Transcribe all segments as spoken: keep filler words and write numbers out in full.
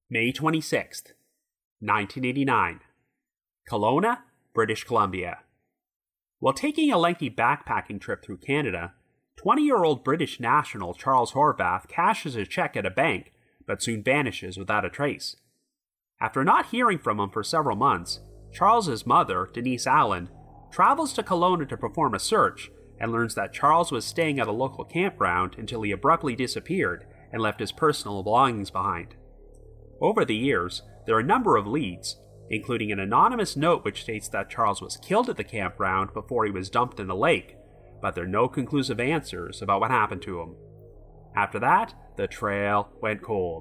May twenty-sixth, nineteen eighty-nine. Kelowna, British Columbia. While taking a lengthy backpacking trip through Canada, twenty-year-old British national Charles Horvath cashes a check at a bank, but soon vanishes without a trace. After not hearing from him for several months, Charles's mother, Denise Allen, travels to Kelowna to perform a search and learns that Charles was staying at a local campground until he abruptly disappeared and left his personal belongings behind. Over the years, there are a number of leads, including an anonymous note which states that Charles was killed at the campground before he was dumped in the lake, but there are no conclusive answers about what happened to him. After that, the trail went cold.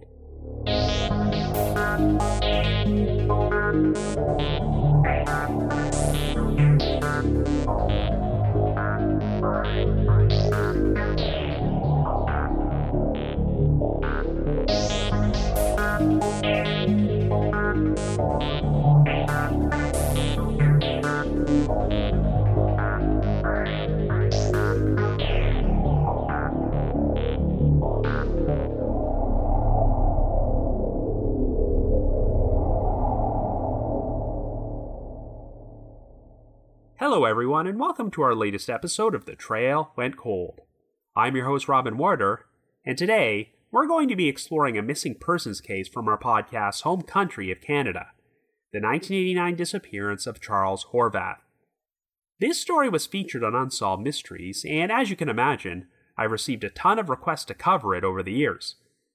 Hello everyone, and welcome to our latest episode of The Trail Went Cold. I'm your host Robin Warder, and today we're going to be exploring a missing persons case from our podcast's home country of Canada, the nineteen eighty-nine disappearance of Charles Horvath. This story was featured on Unsolved Mysteries, and as you can imagine, I've received a ton of requests to cover it over the years.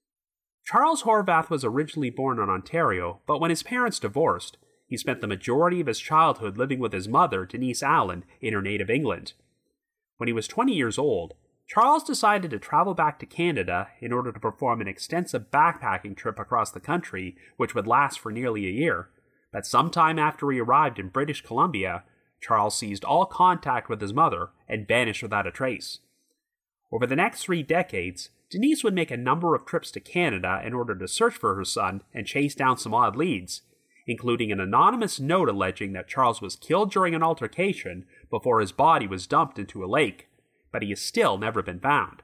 Charles Horvath was originally born in Ontario, but when his parents divorced, he spent the majority of his childhood living with his mother, Denise Allen, in her native England. When he was twenty years old, Charles decided to travel back to Canada in order to perform an extensive backpacking trip across the country, which would last for nearly a year. But sometime after he arrived in British Columbia, Charles seized all contact with his mother and vanished without a trace. Over the next three decades, Denise would make a number of trips to Canada in order to search for her son and chase down some odd leads, including an anonymous note alleging that Charles was killed during an altercation before his body was dumped into a lake, but he has still never been found.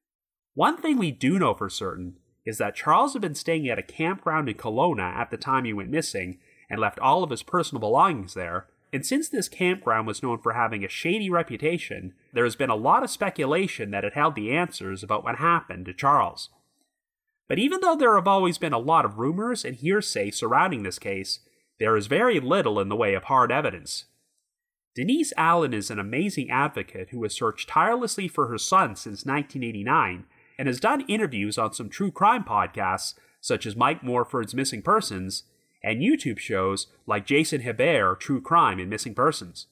One thing we do know for certain is that Charles had been staying at a campground in Kelowna at the time he went missing and left all of his personal belongings there, and since this campground was known for having a shady reputation, there has been a lot of speculation that it held the answers about what happened to Charles. But even though there have always been a lot of rumors and hearsay surrounding this case, there is very little in the way of hard evidence. Denise Allen is an amazing advocate who has searched tirelessly for her son since nineteen eighty-nine and has done interviews on some true crime podcasts such as Mike Morford's Missing Persons and YouTube shows like Jason Hebert True Crime and Missing Persons.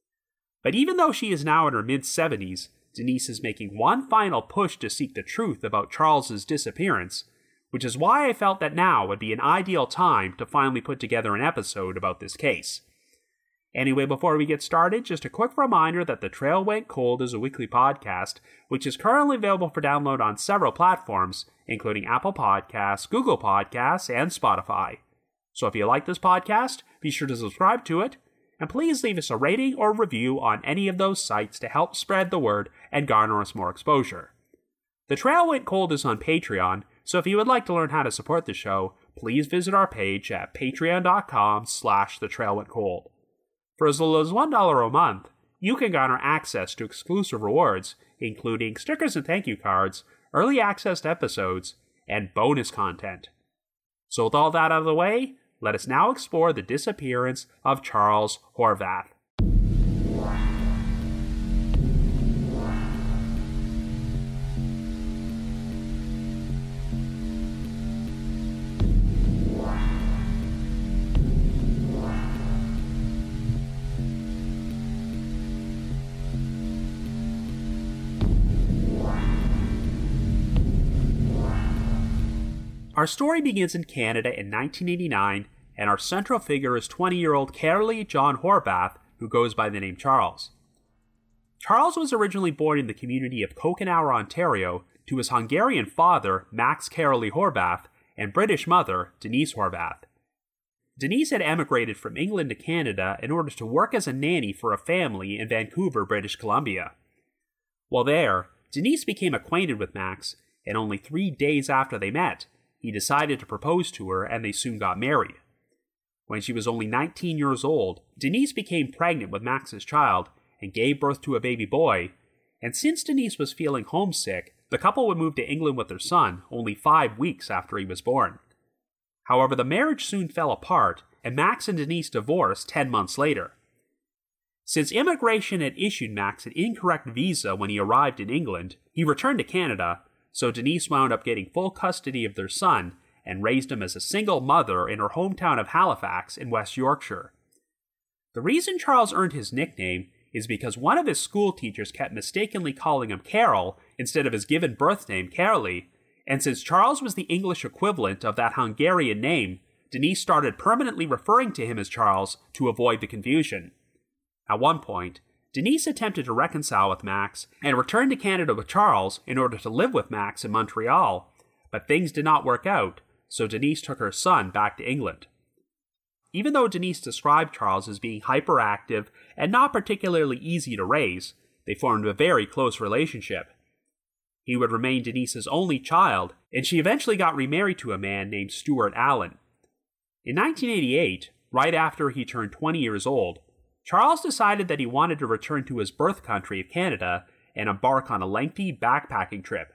But even though she is now in her mid-seventies, Denise is making one final push to seek the truth about Charles's disappearance, which is why I felt that now would be an ideal time to finally put together an episode about this case. Anyway, before we get started, just a quick reminder that The Trail Went Cold is a weekly podcast, which is currently available for download on several platforms, including Apple Podcasts, Google Podcasts, and Spotify. So if you like this podcast, be sure to subscribe to it, and please leave us a rating or review on any of those sites to help spread the word and garner us more exposure. The Trail Went Cold is on Patreon, so if you would like to learn how to support the show, please visit our page at patreon.com slash the trail went cold. For as little as one dollar a month, you can garner access to exclusive rewards, including stickers and thank you cards, early access to episodes, and bonus content. So with all that out of the way, let us now explore the disappearance of Charles Horvath. Our story begins in Canada in nineteen eighty-nine, and our central figure is twenty-year-old Carolee John Horvath, who goes by the name Charles. Charles was originally born in the community of Coquenour, Ontario, to his Hungarian father, Max Carolee Horvath, and British mother, Denise Horvath. Denise had emigrated from England to Canada in order to work as a nanny for a family in Vancouver, British Columbia. While there, Denise became acquainted with Max, and only three days after they met, he decided to propose to her and they soon got married. When she was only nineteen years old, Denise became pregnant with Max's child and gave birth to a baby boy, and since Denise was feeling homesick, the couple would move to England with their son only five weeks after he was born. However, the marriage soon fell apart, and Max and Denise divorced ten months later. Since immigration had issued Max an incorrect visa when he arrived in England, he returned to Canada, so Denise wound up getting full custody of their son and raised him as a single mother in her hometown of Halifax in West Yorkshire. The reason Charles earned his nickname is because one of his school teachers kept mistakenly calling him Carol instead of his given birth name, Carolee, and since Charles was the English equivalent of that Hungarian name, Denise started permanently referring to him as Charles to avoid the confusion. At one point, Denise attempted to reconcile with Max and returned to Canada with Charles in order to live with Max in Montreal, but things did not work out, so Denise took her son back to England. Even though Denise described Charles as being hyperactive and not particularly easy to raise, they formed a very close relationship. He would remain Denise's only child, and she eventually got remarried to a man named Stuart Allen. In nineteen eighty-eight, right after he turned twenty years old, Charles decided that he wanted to return to his birth country of Canada and embark on a lengthy backpacking trip.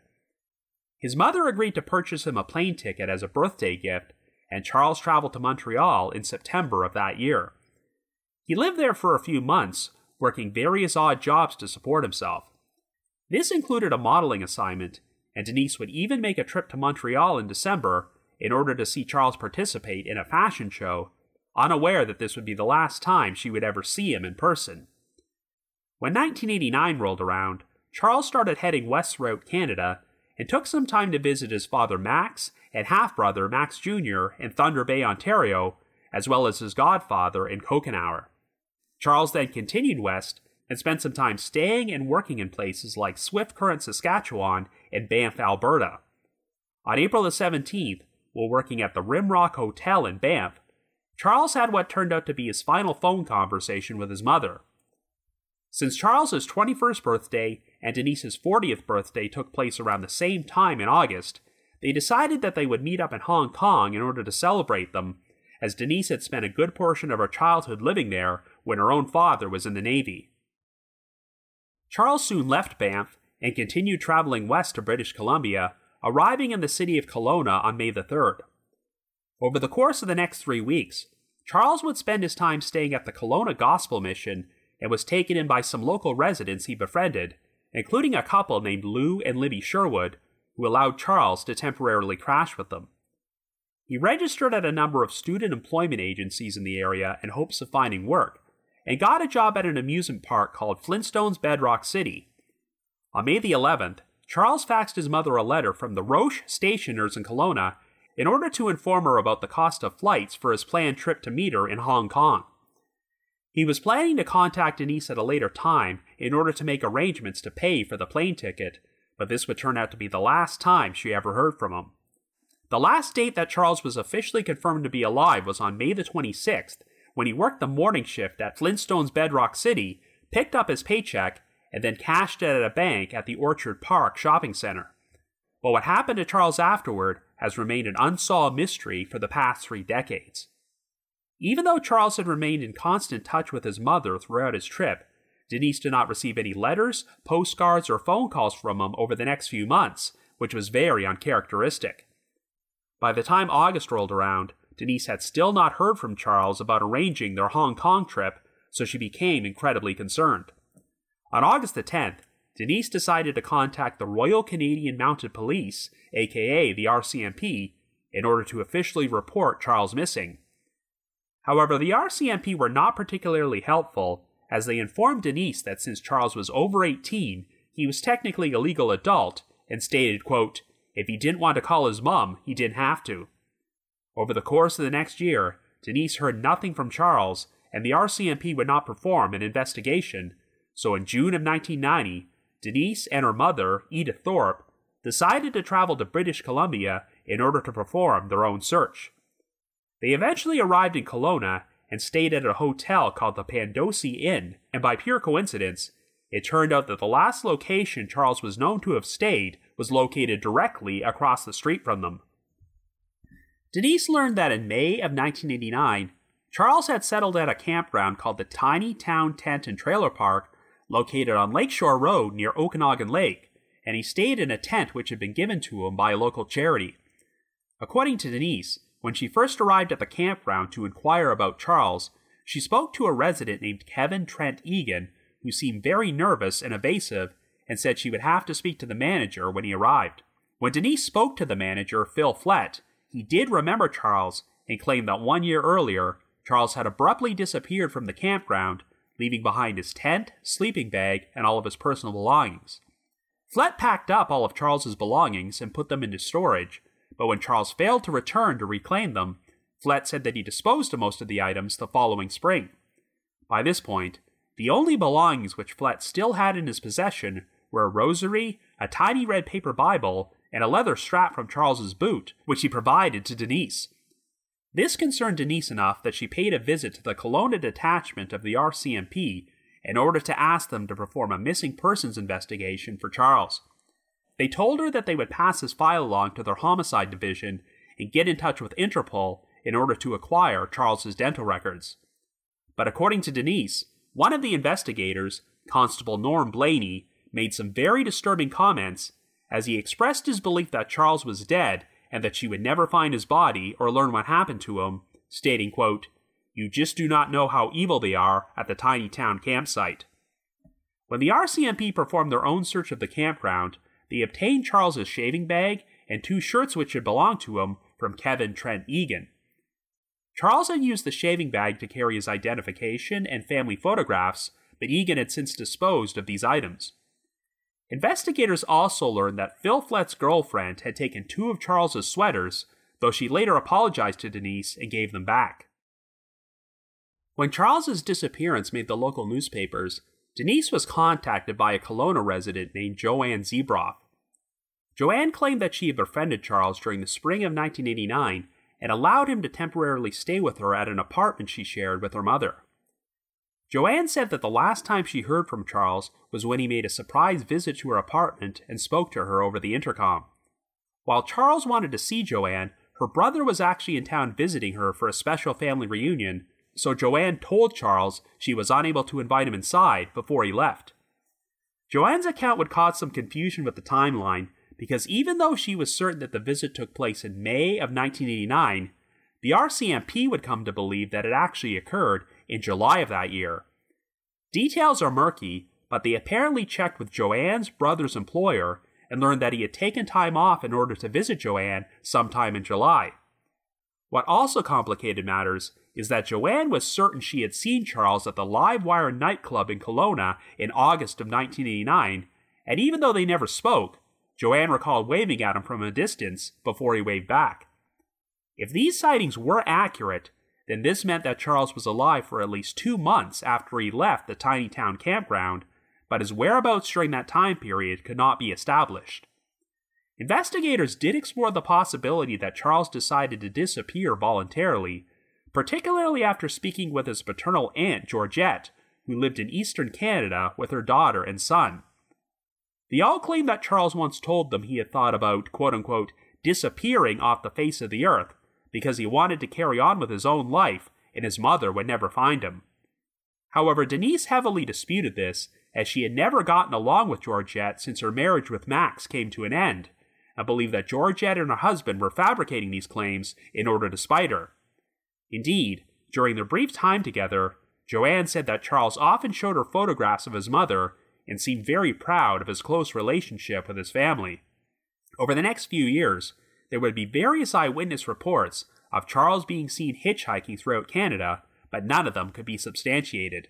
His mother agreed to purchase him a plane ticket as a birthday gift, and Charles traveled to Montreal in September of that year. He lived there for a few months, working various odd jobs to support himself. This included a modeling assignment, and Denise would even make a trip to Montreal in December in order to see Charles participate in a fashion show, unaware that this would be the last time she would ever see him in person. When nineteen eighty-nine rolled around, Charles started heading west throughout Canada and took some time to visit his father Max and half-brother Max Junior in Thunder Bay, Ontario, as well as his godfather in Coquenour. Charles then continued west and spent some time staying and working in places like Swift Current, Saskatchewan and Banff, Alberta. On April the seventeenth, while working at the Rimrock Hotel in Banff, Charles had what turned out to be his final phone conversation with his mother. Since Charles's twenty-first birthday and Denise's fortieth birthday took place around the same time in August, they decided that they would meet up in Hong Kong in order to celebrate them, as Denise had spent a good portion of her childhood living there when her own father was in the Navy. Charles soon left Banff and continued traveling west to British Columbia, arriving in the city of Kelowna on May the third. Over the course of the next three weeks, Charles would spend his time staying at the Kelowna Gospel Mission and was taken in by some local residents he befriended, including a couple named Lou and Libby Sherwood, who allowed Charles to temporarily crash with them. He registered at a number of student employment agencies in the area in hopes of finding work, and got a job at an amusement park called Flintstones Bedrock City. On May the eleventh, Charles faxed his mother a letter from the Roche stationers in Kelowna in order to inform her about the cost of flights for his planned trip to meet her in Hong Kong. He was planning to contact Denise at a later time in order to make arrangements to pay for the plane ticket, but this would turn out to be the last time she ever heard from him. The last date that Charles was officially confirmed to be alive was on May the twenty-sixth, when he worked the morning shift at Flintstones Bedrock City, picked up his paycheck, and then cashed it at a bank at the Orchard Park shopping center. But what happened to Charles afterward has remained an unsolved mystery for the past three decades. Even though Charles had remained in constant touch with his mother throughout his trip, Denise did not receive any letters, postcards, or phone calls from him over the next few months, which was very uncharacteristic. By the time August rolled around, Denise had still not heard from Charles about arranging their Hong Kong trip, so she became incredibly concerned. On August the tenth, Denise decided to contact the Royal Canadian Mounted Police, aka the R C M P, in order to officially report Charles missing. However, the R C M P were not particularly helpful, as they informed Denise that since Charles was over eighteen, he was technically a legal adult, and stated, quote, if he didn't want to call his mom, he didn't have to. Over the course of the next year, Denise heard nothing from Charles, and the R C M P would not perform an investigation, so in June of nineteen ninety, Denise and her mother, Edith Thorpe, decided to travel to British Columbia in order to perform their own search. They eventually arrived in Kelowna and stayed at a hotel called the Pandosi Inn, and by pure coincidence, it turned out that the last location Charles was known to have stayed was located directly across the street from them. Denise learned that in May of nineteen eighty-nine, Charles had settled at a campground called the Tiny Town Tent and Trailer Park, located on Lakeshore Road near Okanagan Lake, and he stayed in a tent which had been given to him by a local charity. According to Denise, when she first arrived at the campground to inquire about Charles, she spoke to a resident named Kevin Trent Egan, who seemed very nervous and evasive, and said she would have to speak to the manager when he arrived. When Denise spoke to the manager, Phil Flett, he did remember Charles and claimed that one year earlier, Charles had abruptly disappeared from the campground, leaving behind his tent, sleeping bag, and all of his personal belongings. Flett packed up all of Charles's belongings and put them into storage, but when Charles failed to return to reclaim them, Flett said that he disposed of most of the items the following spring. By this point, the only belongings which Flett still had in his possession were a rosary, a tiny red paper Bible, and a leather strap from Charles's boot, which he provided to Denise. This concerned Denise enough that she paid a visit to the Kelowna detachment of the R C M P in order to ask them to perform a missing persons investigation for Charles. They told her that they would pass his file along to their homicide division and get in touch with Interpol in order to acquire Charles's dental records. But according to Denise, one of the investigators, Constable Norm Blaney, made some very disturbing comments as he expressed his belief that Charles was dead and that she would never find his body or learn what happened to him, stating, quote, "You just do not know how evil they are at the tiny town campsite." When the R C M P performed their own search of the campground, they obtained Charles's shaving bag and two shirts which had belonged to him from Kevin Trent Egan. Charles had used the shaving bag to carry his identification and family photographs, but Egan had since disposed of these items. Investigators also learned that Phil Flett's girlfriend had taken two of Charles's sweaters, though she later apologized to Denise and gave them back. When Charles's disappearance made the local newspapers, Denise was contacted by a Kelowna resident named Joanne Zebroff. Joanne claimed that she had befriended Charles during the spring of nineteen eighty-nine and allowed him to temporarily stay with her at an apartment she shared with her mother. Joanne said that the last time she heard from Charles was when he made a surprise visit to her apartment and spoke to her over the intercom. While Charles wanted to see Joanne, her brother was actually in town visiting her for a special family reunion, so Joanne told Charles she was unable to invite him inside before he left. Joanne's account would cause some confusion with the timeline, because even though she was certain that the visit took place in May of nineteen eighty-nine, the R C M P would come to believe that it actually occurred in July of that year. Details are murky, but they apparently checked with Joanne's brother's employer and learned that he had taken time off in order to visit Joanne sometime in July. What also complicated matters is that Joanne was certain she had seen Charles at the Live Wire nightclub in Kelowna in August of nineteen eighty-nine, and even though they never spoke, Joanne recalled waving at him from a distance before he waved back. If these sightings were accurate, then this meant that Charles was alive for at least two months after he left the tiny town campground, but his whereabouts during that time period could not be established. Investigators did explore the possibility that Charles decided to disappear voluntarily, particularly after speaking with his paternal aunt, Georgette, who lived in eastern Canada with her daughter and son. They all claimed that Charles once told them he had thought about, quote-unquote, disappearing off the face of the earth because he wanted to carry on with his own life and his mother would never find him. However, Denise heavily disputed this, as she had never gotten along with Georgette since her marriage with Max came to an end, and believed that Georgette and her husband were fabricating these claims in order to spite her. Indeed, during their brief time together, Joanne said that Charles often showed her photographs of his mother and seemed very proud of his close relationship with his family. Over the next few years, there would be various eyewitness reports of Charles being seen hitchhiking throughout Canada, but none of them could be substantiated.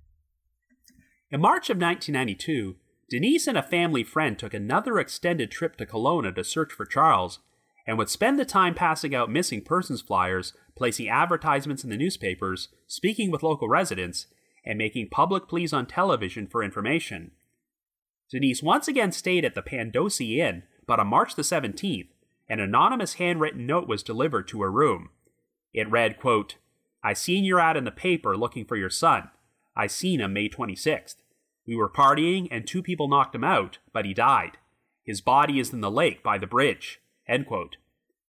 In March of nineteen ninety-two, Denise and a family friend took another extended trip to Kelowna to search for Charles, and would spend the time passing out missing persons flyers, placing advertisements in the newspapers, speaking with local residents, and making public pleas on television for information. Denise once again stayed at the Pandosi Inn, but on March the seventeenth, an anonymous handwritten note was delivered to her room. It read, quote, "I seen your ad in the paper looking for your son. I seen him May twenty-sixth. We were partying and two people knocked him out, but he died. His body is in the lake by the bridge." End quote.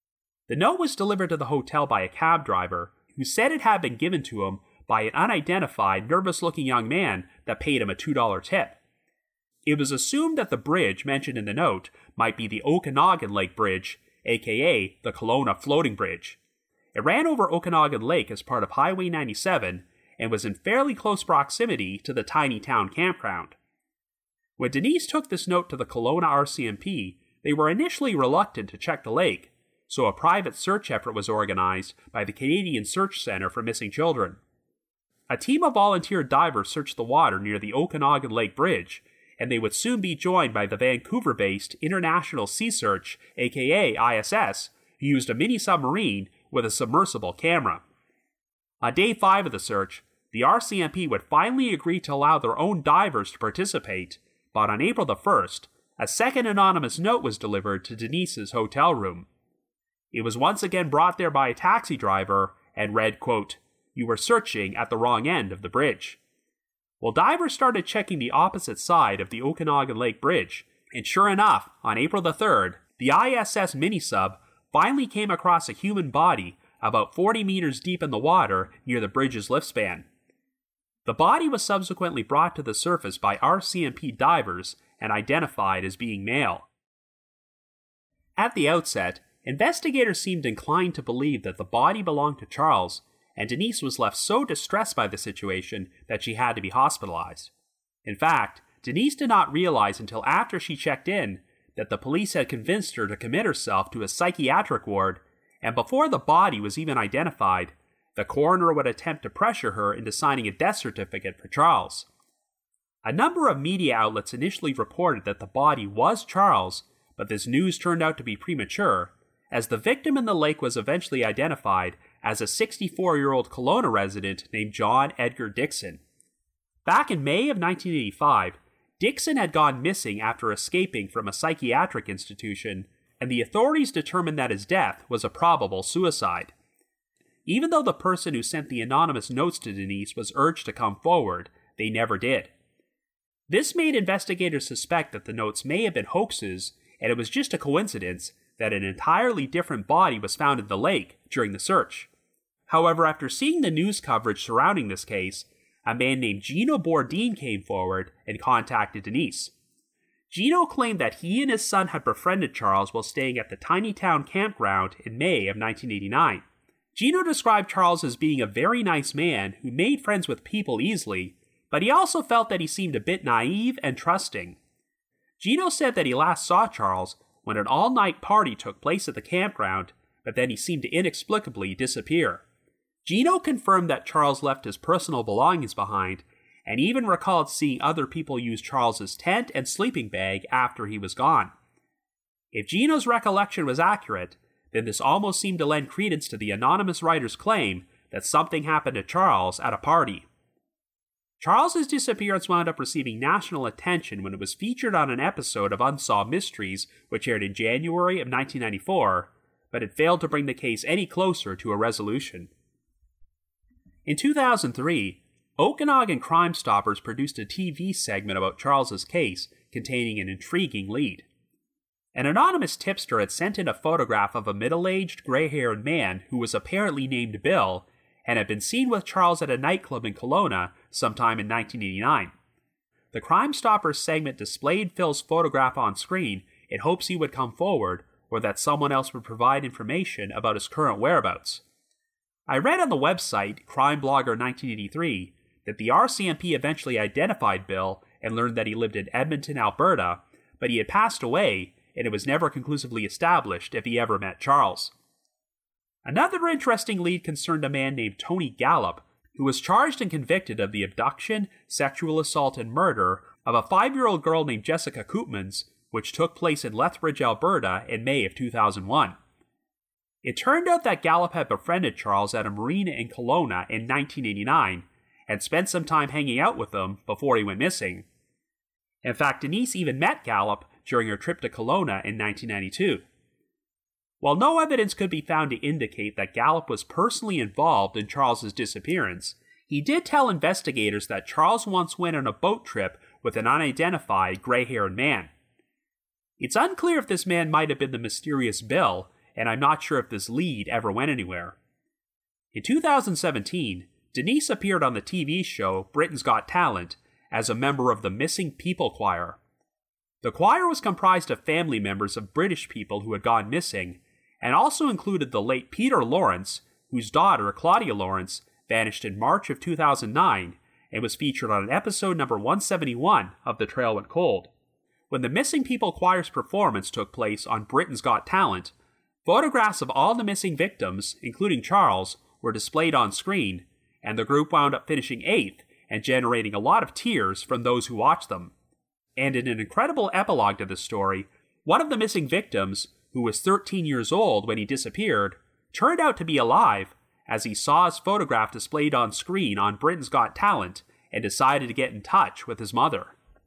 The note was delivered to the hotel by a cab driver, who said it had been given to him by an unidentified, nervous-looking young man that paid him a two dollar tip. It was assumed that the bridge mentioned in the note might be the Okanagan Lake Bridge, aka the Kelowna Floating Bridge. It ran over Okanagan Lake as part of Highway ninety-seven and was in fairly close proximity to the tiny town campground. When Denise took this note to the Kelowna R C M P, they were initially reluctant to check the lake, so a private search effort was organized by the Canadian Search Centre for Missing Children. A team of volunteer divers searched the water near the Okanagan Lake Bridge, and they would soon be joined by the Vancouver-based International Sea Search, aka I S S, who used a mini-submarine with a submersible camera. On day five of the search, the R C M P would finally agree to allow their own divers to participate, but on April the first, a second anonymous note was delivered to Denise's hotel room. It was once again brought there by a taxi driver and read, quote, "You were searching at the wrong end of the bridge." Well, divers started checking the opposite side of the Okanagan Lake Bridge, and sure enough, on April the third, the I S S mini-sub finally came across a human body about forty meters deep in the water near the bridge's lift span. The body was subsequently brought to the surface by R C M P divers and identified as being male. At the outset, investigators seemed inclined to believe that the body belonged to Charles, and Denise was left so distressed by the situation that she had to be hospitalized. In fact, Denise did not realize until after she checked in that the police had convinced her to commit herself to a psychiatric ward, and before the body was even identified, the coroner would attempt to pressure her into signing a death certificate for Charles. A number of media outlets initially reported that the body was Charles, but this news turned out to be premature, as the victim in the lake was eventually identified as a sixty-four-year-old Kelowna resident named John Edgar Dixon. Back in May of nineteen eighty-five, Dixon had gone missing after escaping from a psychiatric institution, and the authorities determined that his death was a probable suicide. Even though the person who sent the anonymous notes to Denise was urged to come forward, they never did. This made investigators suspect that the notes may have been hoaxes, and it was just a coincidence that an entirely different body was found in the lake during the search. However, after seeing the news coverage surrounding this case, a man named Gino Bourdin came forward and contacted Denise. Gino claimed that he and his son had befriended Charles while staying at the tiny town campground in May of nineteen eighty-nine. Gino described Charles as being a very nice man who made friends with people easily, but he also felt that he seemed a bit naive and trusting. Gino said that he last saw Charles when an all-night party took place at the campground, but then he seemed to inexplicably disappear. Gino confirmed that Charles left his personal belongings behind, and even recalled seeing other people use Charles's tent and sleeping bag after he was gone. If Gino's recollection was accurate, then this almost seemed to lend credence to the anonymous writer's claim that something happened to Charles at a party. Charles's disappearance wound up receiving national attention when it was featured on an episode of Unsolved Mysteries, which aired in January of nineteen ninety-four, but it failed to bring the case any closer to a resolution. In two thousand three, Okanagan Crime Stoppers produced a T V segment about Charles's case containing an intriguing lead. An anonymous tipster had sent in a photograph of a middle-aged, gray-haired man who was apparently named Bill and had been seen with Charles at a nightclub in Kelowna sometime in nineteen eighty-nine. The Crime Stoppers segment displayed Phil's photograph on screen in hopes he would come forward or that someone else would provide information about his current whereabouts. I read on the website Crime Blogger nineteen eighty-three that the R C M P eventually identified Bill and learned that he lived in Edmonton, Alberta, but he had passed away, and it was never conclusively established if he ever met Charles. Another interesting lead concerned a man named Tony Gallup, who was charged and convicted of the abduction, sexual assault, and murder of a five-year-old girl named Jessica Koopmans, which took place in Lethbridge, Alberta in May of two thousand one. It turned out that Gallup had befriended Charles at a marina in Kelowna in nineteen eighty-nine, and spent some time hanging out with him before he went missing. In fact, Denise even met Gallup during her trip to Kelowna in nineteen ninety-two. While no evidence could be found to indicate that Gallup was personally involved in Charles's disappearance, he did tell investigators that Charles once went on a boat trip with an unidentified gray-haired man. It's unclear if this man might have been the mysterious Bill, and I'm not sure if this lead ever went anywhere. In two thousand seventeen, Denise appeared on the T V show Britain's Got Talent as a member of the Missing People Choir. The choir was comprised of family members of British people who had gone missing, and also included the late Peter Lawrence, whose daughter, Claudia Lawrence, vanished in March of two thousand nine and was featured on episode number one seventy-one of The Trail Went Cold. When the Missing People Choir's performance took place on Britain's Got Talent, photographs of all the missing victims, including Charles, were displayed on screen, and the group wound up finishing eighth and generating a lot of tears from those who watched them. And in an incredible epilogue to this story, one of the missing victims, who was thirteen years old when he disappeared, turned out to be alive as he saw his photograph displayed on screen on Britain's Got Talent and decided to get in touch with his mother.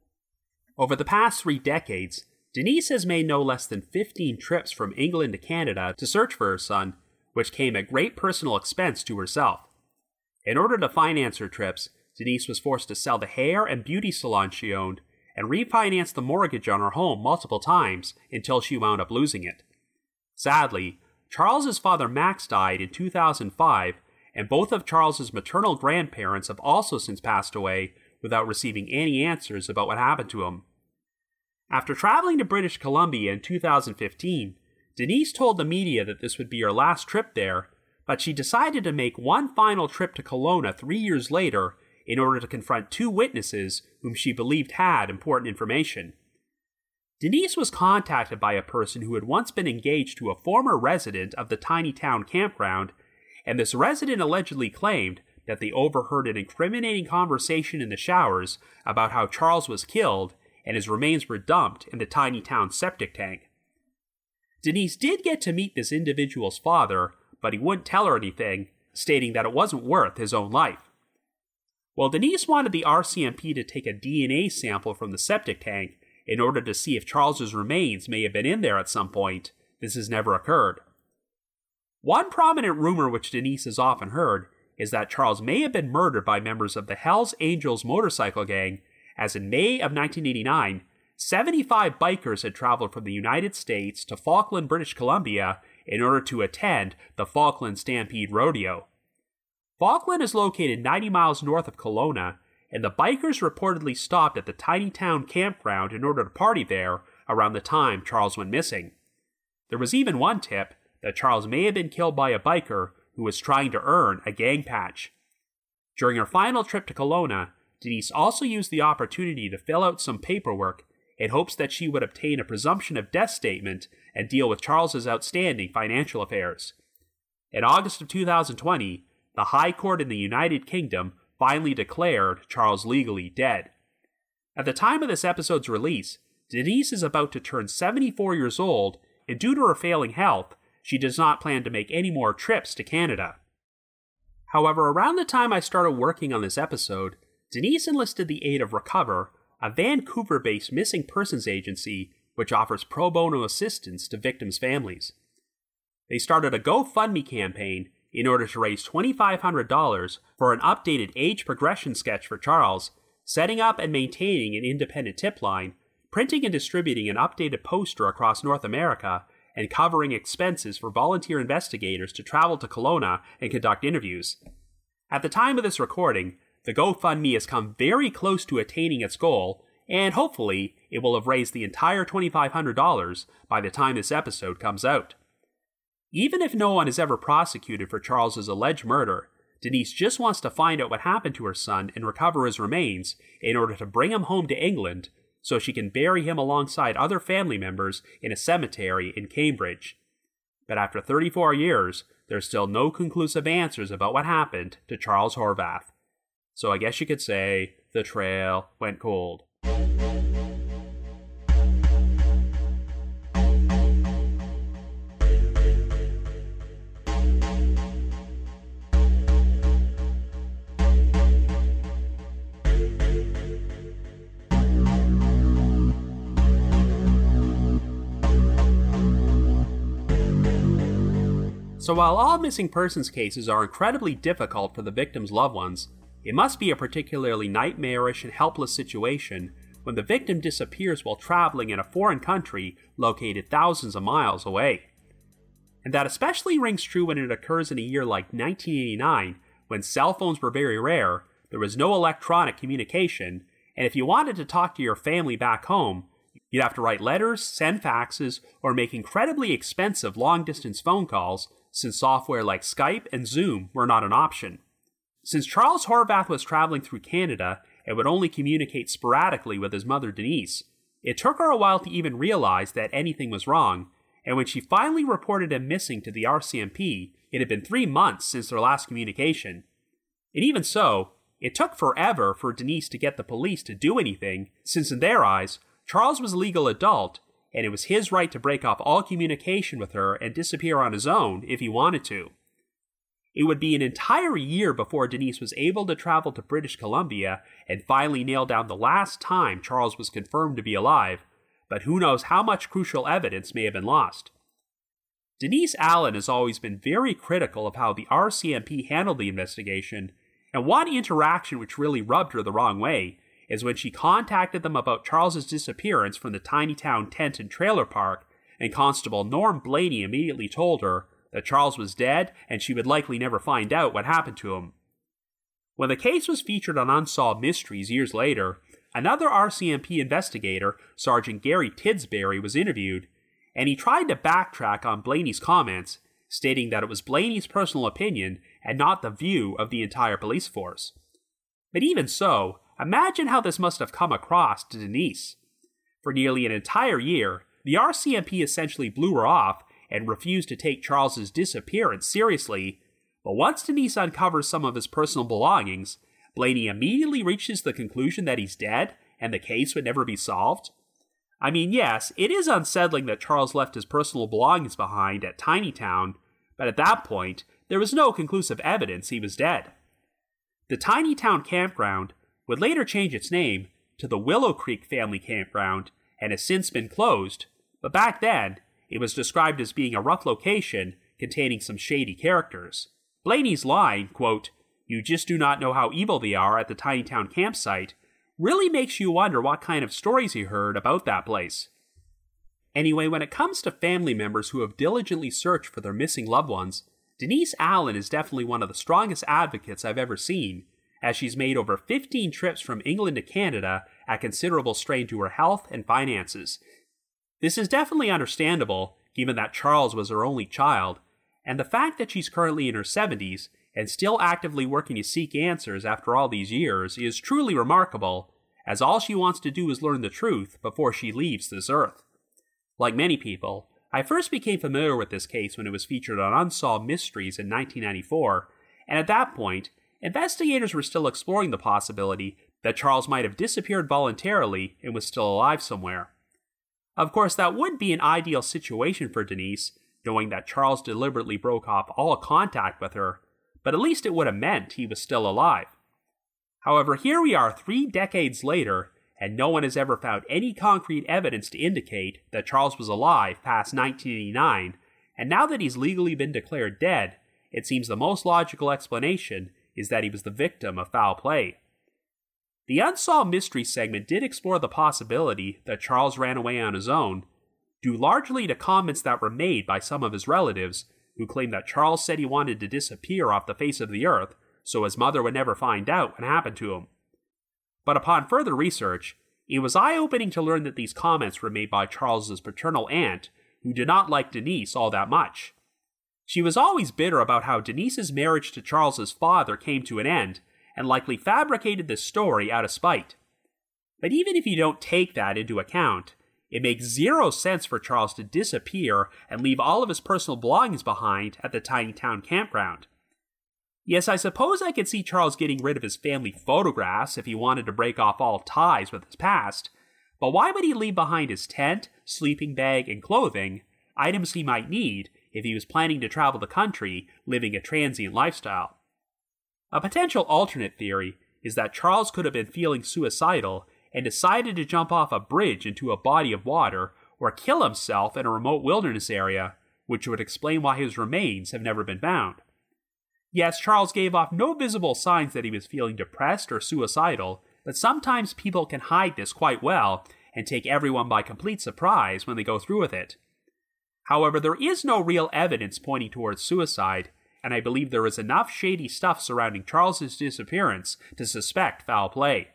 Over the past three decades, Denise has made no less than fifteen trips from England to Canada to search for her son, which came at great personal expense to herself. In order to finance her trips, Denise was forced to sell the hair and beauty salon she owned and refinance the mortgage on her home multiple times until she wound up losing it. Sadly, Charles's father Max died in two thousand five, and both of Charles's maternal grandparents have also since passed away without receiving any answers about what happened to him. After traveling to British Columbia in two thousand fifteen, Denise told the media that this would be her last trip there, but she decided to make one final trip to Kelowna three years later in order to confront two witnesses whom she believed had important information. Denise was contacted by a person who had once been engaged to a former resident of the tiny town campground, and this resident allegedly claimed that they overheard an incriminating conversation in the showers about how Charles was killed and his remains were dumped in the tiny town septic tank. Denise did get to meet this individual's father, but he wouldn't tell her anything, stating that it wasn't worth his own life. Well, Denise wanted the R C M P to take a D N A sample from the septic tank in order to see if Charles's remains may have been in there at some point. This has never occurred. One prominent rumor which Denise has often heard is that Charles may have been murdered by members of the Hells Angels motorcycle gang, as in May of nineteen eighty-nine, seventy-five bikers had traveled from the United States to Falkland, British Columbia, in order to attend the Falkland Stampede Rodeo. Falkland is located ninety miles north of Kelowna, and the bikers reportedly stopped at the tiny town campground in order to party there around the time Charles went missing. There was even one tip that Charles may have been killed by a biker who was trying to earn a gang patch. During her final trip to Kelowna, Denise also used the opportunity to fill out some paperwork in hopes that she would obtain a presumption of death statement and deal with Charles's outstanding financial affairs. In August of two thousand twenty, the High Court in the United Kingdom finally declared Charles legally dead. At the time of this episode's release, Denise is about to turn seventy-four years old, and due to her failing health, she does not plan to make any more trips to Canada. However, around the time I started working on this episode, Denise enlisted the aid of Recover, a Vancouver-based missing persons agency which offers pro bono assistance to victims' families. They started a GoFundMe campaign in order to raise two thousand five hundred dollars for an updated age progression sketch for Charles, setting up and maintaining an independent tip line, printing and distributing an updated poster across North America, and covering expenses for volunteer investigators to travel to Kelowna and conduct interviews. At the time of this recording, the GoFundMe has come very close to attaining its goal, and hopefully it will have raised the entire two thousand five hundred dollars by the time this episode comes out. Even if no one is ever prosecuted for Charles's alleged murder, Denise just wants to find out what happened to her son and recover his remains in order to bring him home to England so she can bury him alongside other family members in a cemetery in Cambridge. But after thirty-four years, there's still no conclusive answers about what happened to Charles Horvath. So I guess you could say the trail went cold. So while all missing persons cases are incredibly difficult for the victim's loved ones, it must be a particularly nightmarish and helpless situation when the victim disappears while traveling in a foreign country located thousands of miles away. And that especially rings true when it occurs in a year like nineteen eighty-nine, when cell phones were very rare, there was no electronic communication, and if you wanted to talk to your family back home, you'd have to write letters, send faxes, or make incredibly expensive long-distance phone calls, since software like Skype and Zoom were not an option. Since Charles Horvath was traveling through Canada and would only communicate sporadically with his mother Denise, it took her a while to even realize that anything was wrong, and when she finally reported him missing to the R C M P, it had been three months since their last communication. And even so, it took forever for Denise to get the police to do anything, since in their eyes, Charles was a legal adult, and it was his right to break off all communication with her and disappear on his own if he wanted to. It would be an entire year before Denise was able to travel to British Columbia and finally nail down the last time Charles was confirmed to be alive, but who knows how much crucial evidence may have been lost. Denise Allen has always been very critical of how the R C M P handled the investigation, and one interaction which really rubbed her the wrong way is when she contacted them about Charles's disappearance from the tiny town tent and trailer park, and Constable Norm Blaney immediately told her that Charles was dead and she would likely never find out what happened to him. When the case was featured on Unsolved Mysteries years later, another R C M P investigator, Sergeant Gary Tidsbury, was interviewed, and he tried to backtrack on Blaney's comments, stating that it was Blaney's personal opinion and not the view of the entire police force. But even so, imagine how this must have come across to Denise. For nearly an entire year, the R C M P essentially blew her off and refused to take Charles's disappearance seriously, but once Denise uncovers some of his personal belongings, Blaney immediately reaches the conclusion that he's dead and the case would never be solved. I mean, yes, it is unsettling that Charles left his personal belongings behind at Tiny Town, but at that point, there was no conclusive evidence he was dead. The Tiny Town campground would later change its name to the Willow Creek Family Campground and has since been closed, but back then, it was described as being a rough location containing some shady characters. Blaney's line, quote, "You just do not know how evil they are at the Tiny Town campsite," really makes you wonder what kind of stories he heard about that place. Anyway, when it comes to family members who have diligently searched for their missing loved ones, Denise Allen is definitely one of the strongest advocates I've ever seen, as she's made over fifteen trips from England to Canada at considerable strain to her health and finances. This is definitely understandable, given that Charles was her only child, and the fact that she's currently in her seventies and still actively working to seek answers after all these years is truly remarkable, as all she wants to do is learn the truth before she leaves this earth. Like many people, I first became familiar with this case when it was featured on Unsolved Mysteries in nineteen ninety-four, and at that point, investigators were still exploring the possibility that Charles might have disappeared voluntarily and was still alive somewhere. Of course, that would be an ideal situation for Denise, knowing that Charles deliberately broke off all contact with her, but at least it would have meant he was still alive. However, here we are three decades later, and no one has ever found any concrete evidence to indicate that Charles was alive past nineteen eighty-nine, and now that he's legally been declared dead, it seems the most logical explanation is that he was the victim of foul play. The Unsolved Mysteries segment did explore the possibility that Charles ran away on his own, due largely to comments that were made by some of his relatives, who claimed that Charles said he wanted to disappear off the face of the earth so his mother would never find out what happened to him. But upon further research, it was eye-opening to learn that these comments were made by Charles's paternal aunt, who did not like Denise all that much. She was always bitter about how Denise's marriage to Charles's father came to an end, and likely fabricated this story out of spite. But even if you don't take that into account, it makes zero sense for Charles to disappear and leave all of his personal belongings behind at the Tiny Town campground. Yes, I suppose I could see Charles getting rid of his family photographs if he wanted to break off all ties with his past, but why would he leave behind his tent, sleeping bag, and clothing, items he might need if he was planning to travel the country living a transient lifestyle? A potential alternate theory is that Charles could have been feeling suicidal and decided to jump off a bridge into a body of water or kill himself in a remote wilderness area, which would explain why his remains have never been found. Yes, Charles gave off no visible signs that he was feeling depressed or suicidal, but sometimes people can hide this quite well and take everyone by complete surprise when they go through with it. However, there is no real evidence pointing towards suicide, and I believe there is enough shady stuff surrounding Charles's disappearance to suspect foul play.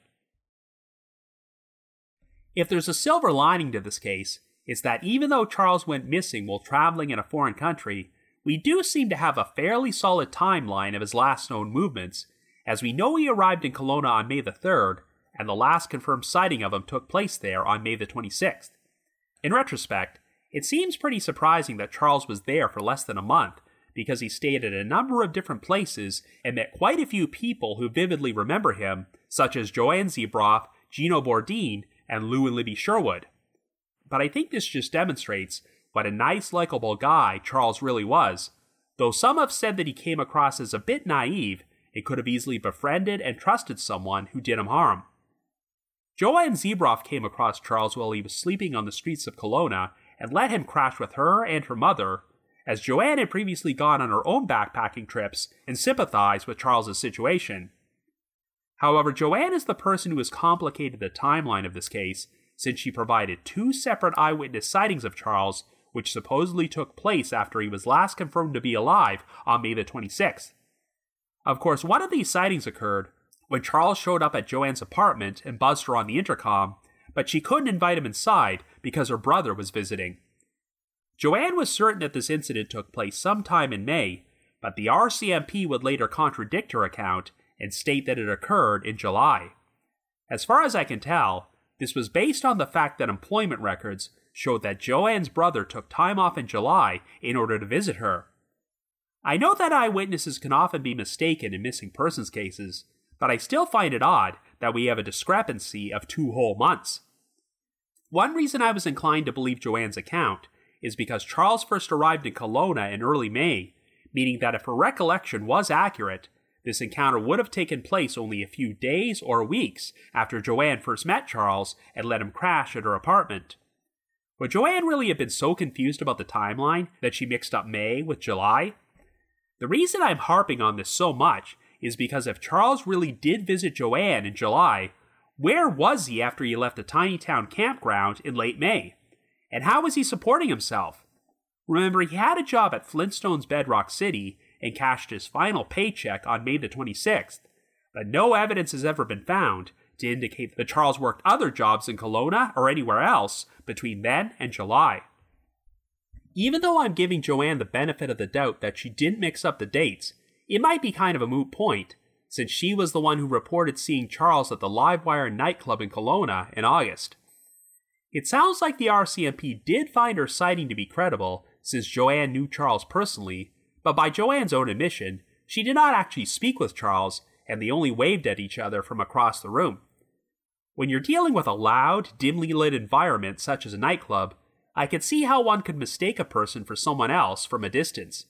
If there's a silver lining to this case, it's that even though Charles went missing while traveling in a foreign country, we do seem to have a fairly solid timeline of his last known movements, as we know he arrived in Kelowna on May the third, and the last confirmed sighting of him took place there on May the twenty-sixth. In retrospect, it seems pretty surprising that Charles was there for less than a month, because he stayed at a number of different places and met quite a few people who vividly remember him, such as Joanne Zebroff, Gino Bourdin, and Lou and Libby Sherwood. But I think this just demonstrates what a nice, likable guy Charles really was, though some have said that he came across as a bit naive and could have easily befriended and trusted someone who did him harm. Joanne Zebroff came across Charles while he was sleeping on the streets of Kelowna and let him crash with her and her mother, as Joanne had previously gone on her own backpacking trips and sympathized with Charles's situation. However, Joanne is the person who has complicated the timeline of this case, since she provided two separate eyewitness sightings of Charles, which supposedly took place after he was last confirmed to be alive on May the twenty-sixth. Of course, one of these sightings occurred when Charles showed up at Joanne's apartment and buzzed her on the intercom, but she couldn't invite him inside because her brother was visiting. Joanne was certain that this incident took place sometime in May, but the R C M P would later contradict her account and state that it occurred in July. As far as I can tell, this was based on the fact that employment records showed that Joanne's brother took time off in July in order to visit her. I know that eyewitnesses can often be mistaken in missing persons cases, but I still find it odd that we have a discrepancy of two whole months. One reason I was inclined to believe Joanne's account is because Charles first arrived in Kelowna in early May, meaning that if her recollection was accurate, this encounter would have taken place only a few days or weeks after Joanne first met Charles and let him crash at her apartment. Would Joanne really have been so confused about the timeline that she mixed up May with July? The reason I'm harping on this so much is because if Charles really did visit Joanne in July, where was he after he left the tiny town campground in late May? And how was he supporting himself? Remember, he had a job at Flintstone's Bedrock City and cashed his final paycheck on May the twenty-sixth, but no evidence has ever been found to indicate that Charles worked other jobs in Kelowna or anywhere else between then and July. Even though I'm giving Joanne the benefit of the doubt that she didn't mix up the dates, it might be kind of a moot point, since she was the one who reported seeing Charles at the Livewire nightclub in Kelowna in August. It sounds like the R C M P did find her sighting to be credible, since Joanne knew Charles personally, but by Joanne's own admission, she did not actually speak with Charles, and they only waved at each other from across the room. When you're dealing with a loud, dimly lit environment such as a nightclub, I could see how one could mistake a person for someone else from a distance.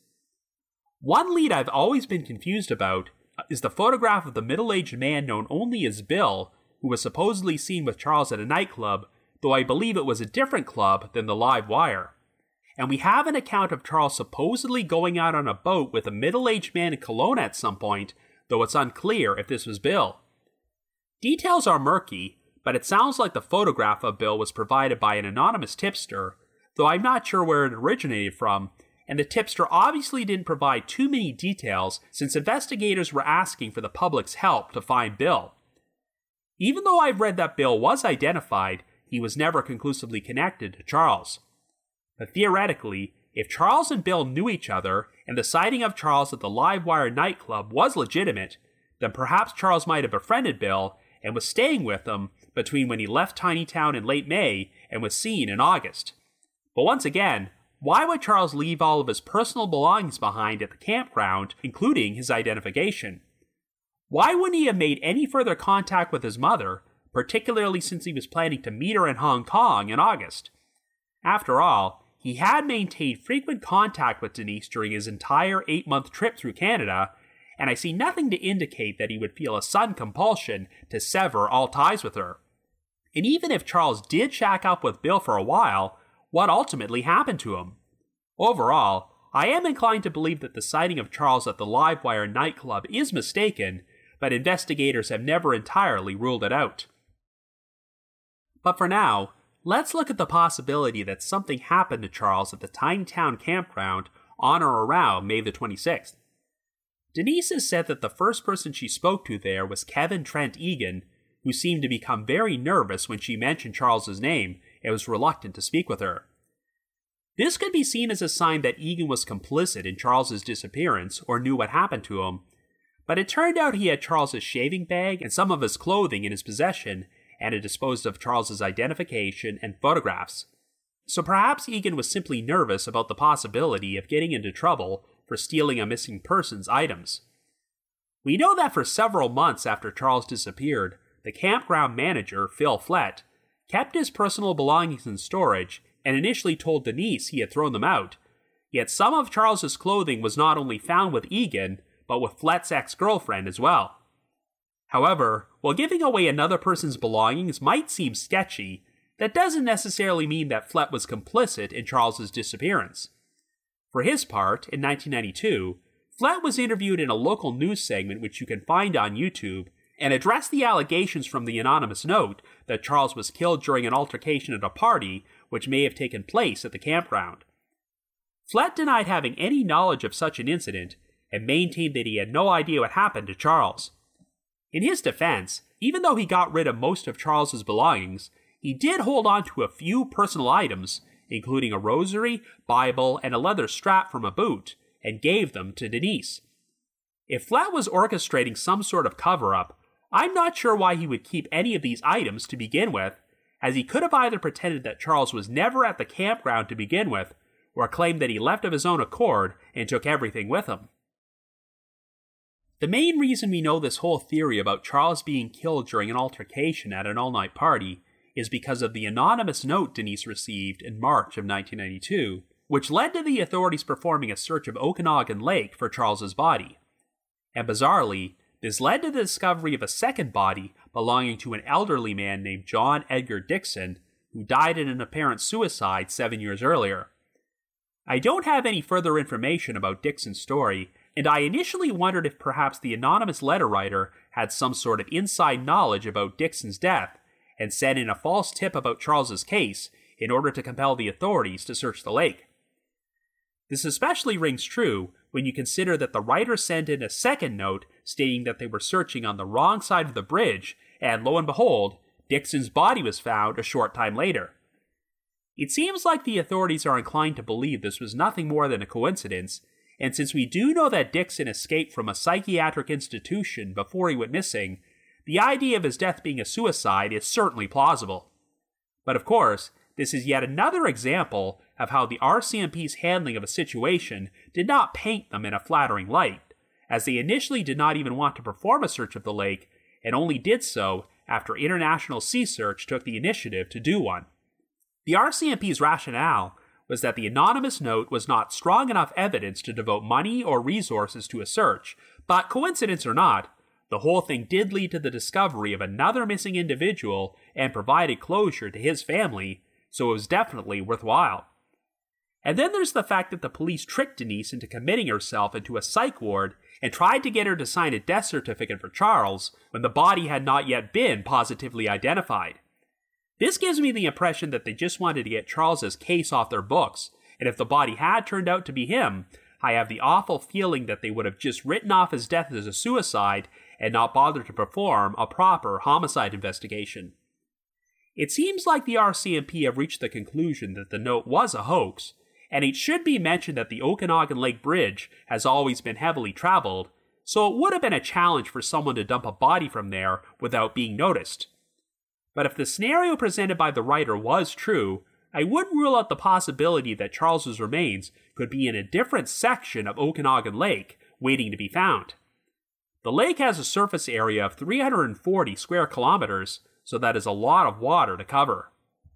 One lead I've always been confused about is the photograph of the middle-aged man known only as Bill, who was supposedly seen with Charles at a nightclub, though I believe it was a different club than the Live Wire. And we have an account of Charles supposedly going out on a boat with a middle-aged man in Kelowna at some point, though it's unclear if this was Bill. Details are murky, but it sounds like the photograph of Bill was provided by an anonymous tipster, though I'm not sure where it originated from, and the tipster obviously didn't provide too many details since investigators were asking for the public's help to find Bill. Even though I've read that Bill was identified, he was never conclusively connected to Charles. But theoretically, if Charles and Bill knew each other, and the sighting of Charles at the Livewire nightclub was legitimate, then perhaps Charles might have befriended Bill and was staying with him between when he left Tiny Town in late May and was seen in August. But once again, why would Charles leave all of his personal belongings behind at the campground, including his identification? Why wouldn't he have made any further contact with his mother, particularly since he was planning to meet her in Hong Kong in August? After all, he had maintained frequent contact with Denise during his entire eight-month trip through Canada, and I see nothing to indicate that he would feel a sudden compulsion to sever all ties with her. And even if Charles did shack up with Bill for a while, what ultimately happened to him? Overall, I am inclined to believe that the sighting of Charles at the Livewire nightclub is mistaken, but investigators have never entirely ruled it out. But for now, let's look at the possibility that something happened to Charles at the tiny town campground on or around May the twenty-sixth. Denise has said that the first person she spoke to there was Kevin Trent Egan, who seemed to become very nervous when she mentioned Charles's name and was reluctant to speak with her. This could be seen as a sign that Egan was complicit in Charles's disappearance or knew what happened to him, but it turned out he had Charles's shaving bag and some of his clothing in his possession and had disposed of Charles's identification and photographs. So perhaps Egan was simply nervous about the possibility of getting into trouble for stealing a missing person's items. We know that for several months after Charles disappeared, the campground manager, Phil Flett, kept his personal belongings in storage and initially told Denise he had thrown them out, yet some of Charles's clothing was not only found with Egan, but with Flett's ex-girlfriend as well. However, while giving away another person's belongings might seem sketchy, that doesn't necessarily mean that Flett was complicit in Charles's disappearance. For his part, in nineteen ninety-two, Flett was interviewed in a local news segment which you can find on YouTube and addressed the allegations from the anonymous note that Charles was killed during an altercation at a party which may have taken place at the campground. Flett denied having any knowledge of such an incident and maintained that he had no idea what happened to Charles. In his defense, even though he got rid of most of Charles's belongings, he did hold on to a few personal items, including a rosary, Bible, and a leather strap from a boot, and gave them to Denise. If Flett was orchestrating some sort of cover-up, I'm not sure why he would keep any of these items to begin with, as he could have either pretended that Charles was never at the campground to begin with, or claimed that he left of his own accord and took everything with him. The main reason we know this whole theory about Charles being killed during an altercation at an all-night party is because of the anonymous note Denise received in March of nineteen ninety-two, which led to the authorities performing a search of Okanagan Lake for Charles's body. And bizarrely, this led to the discovery of a second body belonging to an elderly man named John Edgar Dixon, who died in an apparent suicide seven years earlier. I don't have any further information about Dixon's story, and I initially wondered if perhaps the anonymous letter writer had some sort of inside knowledge about Dixon's death and sent in a false tip about Charles's case in order to compel the authorities to search the lake. This especially rings true when you consider that the writer sent in a second note stating that they were searching on the wrong side of the bridge, and lo and behold, Dixon's body was found a short time later. It seems like the authorities are inclined to believe this was nothing more than a coincidence, and since we do know that Dixon escaped from a psychiatric institution before he went missing, the idea of his death being a suicide is certainly plausible. But of course, this is yet another example of how the R C M P's handling of a situation did not paint them in a flattering light, as they initially did not even want to perform a search of the lake, and only did so after International Sea Search took the initiative to do one. The R C M P's rationale was that the anonymous note was not strong enough evidence to devote money or resources to a search, but coincidence or not, the whole thing did lead to the discovery of another missing individual and provided closure to his family, so it was definitely worthwhile. And then there's the fact that the police tricked Denise into committing herself into a psych ward and tried to get her to sign a death certificate for Charles when the body had not yet been positively identified. This gives me the impression that they just wanted to get Charles's case off their books, and if the body had turned out to be him, I have the awful feeling that they would have just written off his death as a suicide and not bothered to perform a proper homicide investigation. It seems like the R C M P have reached the conclusion that the note was a hoax, and it should be mentioned that the Okanagan Lake Bridge has always been heavily traveled, so it would have been a challenge for someone to dump a body from there without being noticed. But if the scenario presented by the writer was true, I wouldn't rule out the possibility that Charles's remains could be in a different section of Okanagan Lake, waiting to be found. The lake has a surface area of three hundred forty square kilometers, so that is a lot of water to cover.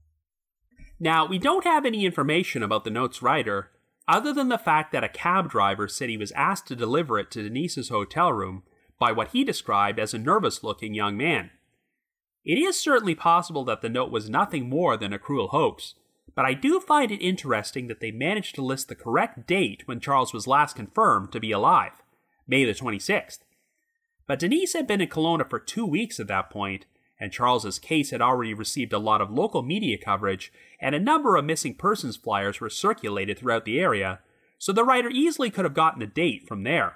Now, we don't have any information about the note's writer, other than the fact that a cab driver said he was asked to deliver it to Denise's hotel room by what he described as a nervous-looking young man. It is certainly possible that the note was nothing more than a cruel hoax, but I do find it interesting that they managed to list the correct date when Charles was last confirmed to be alive, May the twenty-sixth. But Denise had been in Kelowna for two weeks at that point, and Charles's case had already received a lot of local media coverage, and a number of missing persons flyers were circulated throughout the area, so the writer easily could have gotten a date from there.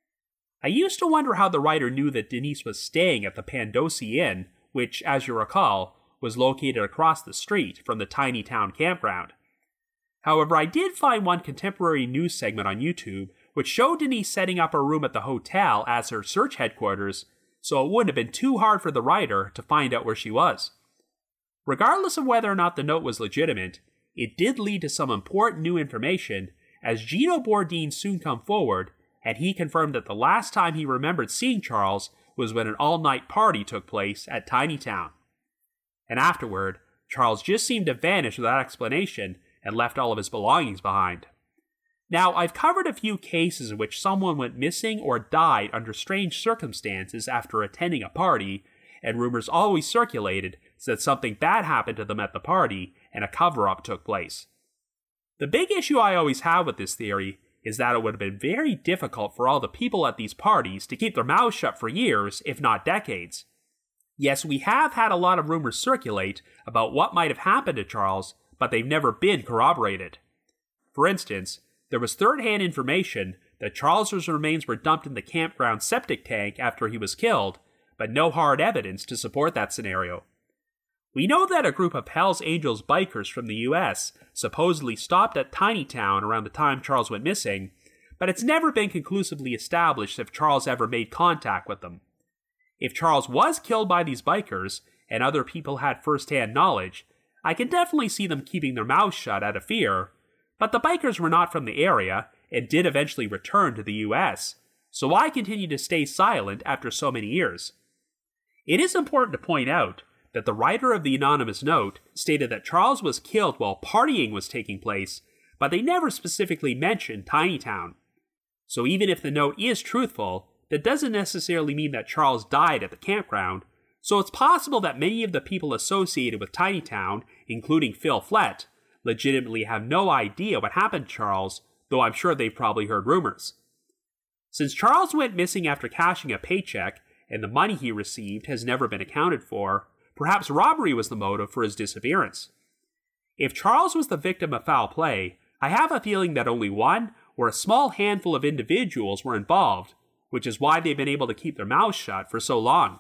I used to wonder how the writer knew that Denise was staying at the Pandosi Inn, which, as you recall, was located across the street from the tiny town campground. However, I did find one contemporary news segment on YouTube which showed Denise setting up her room at the hotel as her search headquarters, so it wouldn't have been too hard for the writer to find out where she was. Regardless of whether or not the note was legitimate, it did lead to some important new information, as Gino Bourdin soon come forward, and he confirmed that the last time he remembered seeing Charles was when an all-night party took place at Tiny Town. And afterward, Charles just seemed to vanish without explanation and left all of his belongings behind. Now, I've covered a few cases in which someone went missing or died under strange circumstances after attending a party, and rumors always circulated that something bad happened to them at the party and a cover-up took place. The big issue I always have with this theory is that it would have been very difficult for all the people at these parties to keep their mouths shut for years, if not decades. Yes, we have had a lot of rumors circulate about what might have happened to Charles, but they've never been corroborated. For instance, there was third-hand information that Charles's remains were dumped in the campground septic tank after he was killed, but no hard evidence to support that scenario. We know that a group of Hells Angels bikers from the U S supposedly stopped at Tiny Town around the time Charles went missing, but it's never been conclusively established if Charles ever made contact with them. If Charles was killed by these bikers, and other people had first-hand knowledge, I can definitely see them keeping their mouths shut out of fear, but the bikers were not from the area and did eventually return to the U S, so why continue to stay silent after so many years? It is important to point out that the writer of the anonymous note stated that Charles was killed while partying was taking place, but they never specifically mentioned Tiny Town. So even if the note is truthful, that doesn't necessarily mean that Charles died at the campground, so it's possible that many of the people associated with Tiny Town, including Phil Flett, legitimately have no idea what happened to Charles, though I'm sure they've probably heard rumors. Since Charles went missing after cashing a paycheck, and the money he received has never been accounted for, perhaps robbery was the motive for his disappearance. If Charles was the victim of foul play, I have a feeling that only one or a small handful of individuals were involved, which is why they've been able to keep their mouths shut for so long.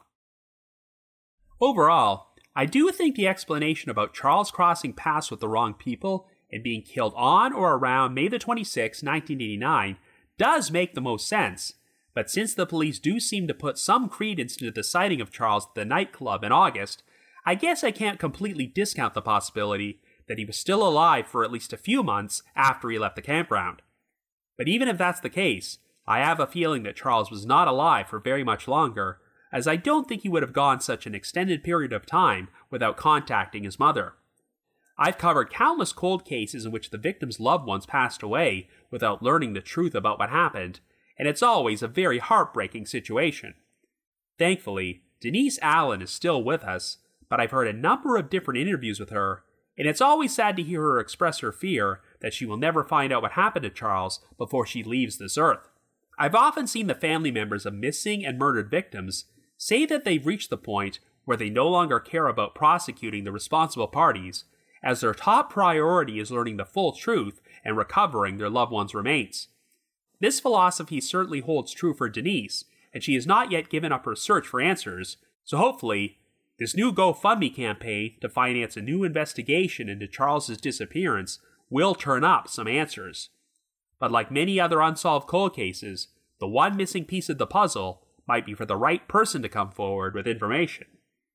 Overall, I do think the explanation about Charles crossing paths with the wrong people and being killed on or around May the twenty-sixth, nineteen eighty-nine does make the most sense, but since the police do seem to put some credence into the sighting of Charles at the nightclub in August, I guess I can't completely discount the possibility that he was still alive for at least a few months after he left the campground. But even if that's the case, I have a feeling that Charles was not alive for very much longer, as I don't think he would have gone such an extended period of time without contacting his mother. I've covered countless cold cases in which the victim's loved ones passed away without learning the truth about what happened, and it's always a very heartbreaking situation. Thankfully, Denise Allen is still with us, but I've heard a number of different interviews with her, and it's always sad to hear her express her fear that she will never find out what happened to Charles before she leaves this earth. I've often seen the family members of missing and murdered victims say that they've reached the point where they no longer care about prosecuting the responsible parties, as their top priority is learning the full truth and recovering their loved one's remains. This philosophy certainly holds true for Denise, and she has not yet given up her search for answers, so hopefully, this new GoFundMe campaign to finance a new investigation into Charles's disappearance will turn up some answers. But like many other unsolved cold cases, the one missing piece of the puzzle might be for the right person to come forward with information.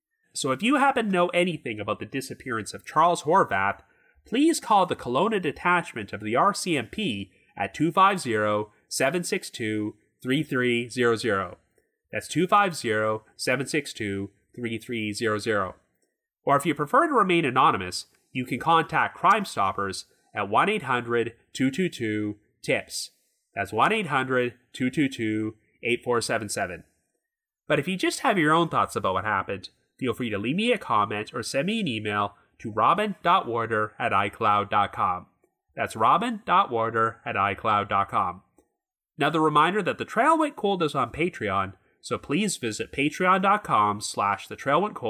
So if you happen to know anything about the disappearance of Charles Horvath, please call the Kelowna detachment of the R C M P at two five zero, seven six two, three three zero zero. That's two five zero, seven six two, three three zero zero. Or if you prefer to remain anonymous, you can contact Crime Stoppers at one eight hundred, two two two, T I P S. That's one eight hundred, two two two, eight four seven seven. But if you just have your own thoughts about what happened, feel free to leave me a comment or send me an email to robin dot warder at icloud dot com. That's robin dot warder at icloud dot com. Another reminder that The Trail Went Cold is on Patreon, so please visit patreon dot com slash the trail went cold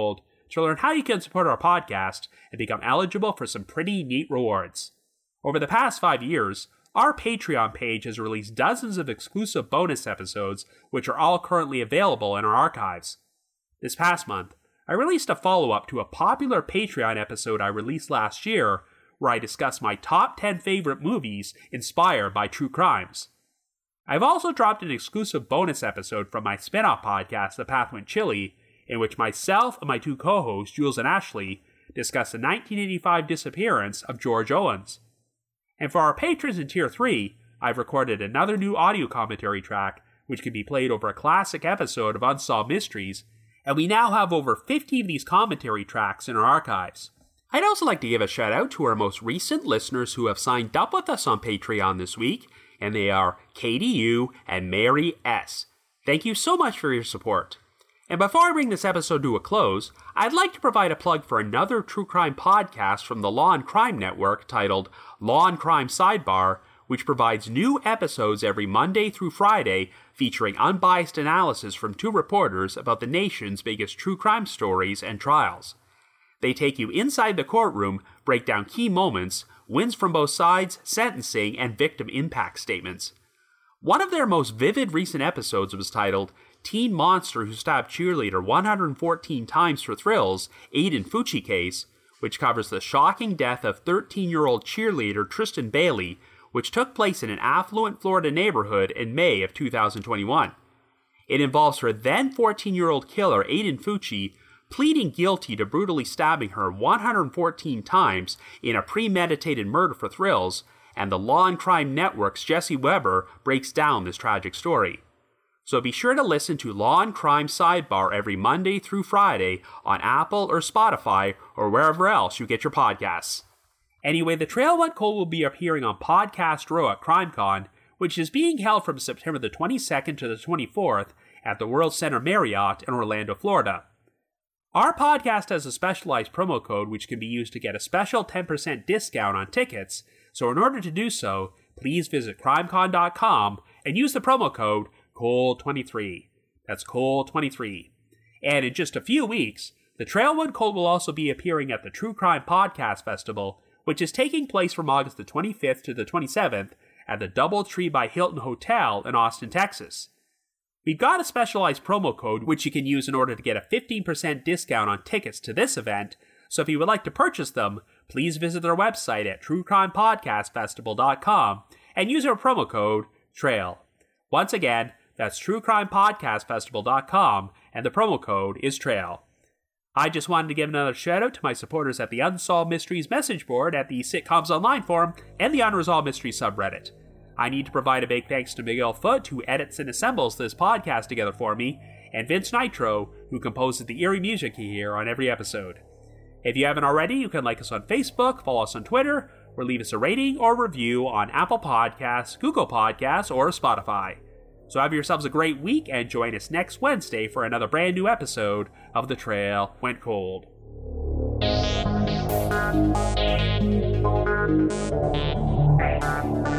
to learn how you can support our podcast and become eligible for some pretty neat rewards. Over the past five years, our Patreon page has released dozens of exclusive bonus episodes, which are all currently available in our archives. This past month, I released a follow-up to a popular Patreon episode I released last year, where I discussed my top ten favorite movies inspired by true crimes. I've also dropped an exclusive bonus episode from my spin-off podcast, The Path Went Chili, in which myself and my two co-hosts, Jules and Ashley, discuss the nineteen eighty-five disappearance of George Owens. And for our patrons in Tier three, I've recorded another new audio commentary track, which can be played over a classic episode of Unsolved Mysteries, and we now have over fifty of these commentary tracks in our archives. I'd also like to give a shout out to our most recent listeners who have signed up with us on Patreon this week, and they are Katie U and Mary S. Thank you so much for your support. And before I bring this episode to a close, I'd like to provide a plug for another true crime podcast from the Law and Crime Network titled Law and Crime Sidebar, which provides new episodes every Monday through Friday featuring unbiased analysis from two reporters about the nation's biggest true crime stories and trials. They take you inside the courtroom, break down key moments, wins from both sides, sentencing, and victim impact statements. One of their most vivid recent episodes was titled Teen Monster Who Stabbed Cheerleader one hundred fourteen Times for Thrills, Aiden Fucci Case, which covers the shocking death of thirteen-year-old cheerleader Tristan Bailey, which took place in an affluent Florida neighborhood in May of two thousand twenty-one. It involves her then fourteen-year-old killer, Aiden Fucci, pleading guilty to brutally stabbing her one hundred fourteen times in a premeditated murder for thrills, and the Law and Crime Network's Jesse Weber breaks down this tragic story. So be sure to listen to Law and Crime Sidebar every Monday through Friday on Apple or Spotify or wherever else you get your podcasts. Anyway, The Trail Went Cold will be appearing on Podcast Row at CrimeCon, which is being held from September the twenty-second to the twenty-fourth at the World Center Marriott in Orlando, Florida. Our podcast has a specialized promo code which can be used to get a special ten percent discount on tickets, so in order to do so, please visit crimecon dot com and use the promo code Cole twenty-three. That's Cole twenty-three. And in just a few weeks, The Trail Went Cold will also be appearing at the True Crime Podcast Festival, which is taking place from August the twenty-fifth to the twenty-seventh at the Doubletree by Hilton Hotel in Austin, Texas. We've got a specialized promo code which you can use in order to get a fifteen percent discount on tickets to this event, so if you would like to purchase them, please visit their website at true crime podcast festival dot com and use our promo code TRAIL. Once again, that's true crime podcast festival dot com, and the promo code is TRAIL. I just wanted to give another shout out to my supporters at the Unsolved Mysteries message board at the Sitcoms Online forum and the Unresolved Mysteries subreddit. I need to provide a big thanks to Miguel Foote, who edits and assembles this podcast together for me, and Vince Nitro, who composes the eerie music you hear on every episode. If you haven't already, you can like us on Facebook, follow us on Twitter, or leave us a rating or review on Apple Podcasts, Google Podcasts, or Spotify. So have yourselves a great week and join us next Wednesday for another brand new episode of The Trail Went Cold. Thank you.